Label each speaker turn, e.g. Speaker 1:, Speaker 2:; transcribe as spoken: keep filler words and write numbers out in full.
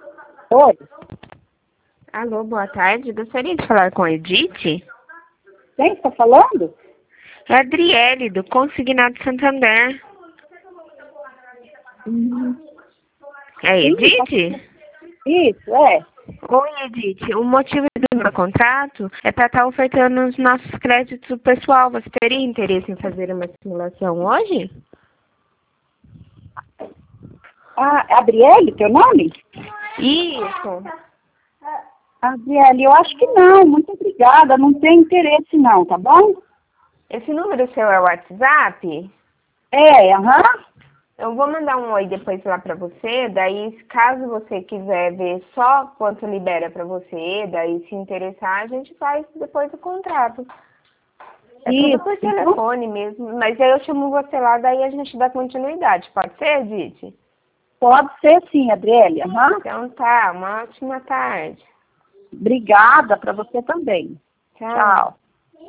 Speaker 1: Oi,
Speaker 2: Alô, boa tarde. Gostaria de falar com a Edith?
Speaker 1: quem está falando?
Speaker 2: É a Adriele, do Consignado Santander.
Speaker 1: Hum,
Speaker 2: É
Speaker 1: sim,
Speaker 2: Edith?
Speaker 1: isso, é.
Speaker 2: Oi, Edith. O motivo do meu contrato é para estar ofertando os nossos créditos pro pessoal. Você teria interesse em fazer uma simulação hoje?
Speaker 1: Ah, Adriele, teu nome?
Speaker 2: Isso.
Speaker 1: Adriele, eu acho que não, muito obrigada, não tenho interesse não, tá bom?
Speaker 2: Esse número seu é o WhatsApp?
Speaker 1: É, aham.
Speaker 2: Eu vou mandar um oi depois lá pra você, daí caso você quiser ver só quanto libera pra você, daí se interessar, a gente faz depois o contrato. É tudo
Speaker 1: Isso,
Speaker 2: por
Speaker 1: então,
Speaker 2: telefone mesmo, mas aí eu chamo você lá, daí a gente dá continuidade, pode ser, Edith?
Speaker 1: pode ser sim, Adriele, aham.
Speaker 2: Então tá, uma ótima tarde.
Speaker 1: Obrigada para você também.
Speaker 2: Tchau.
Speaker 1: Tchau.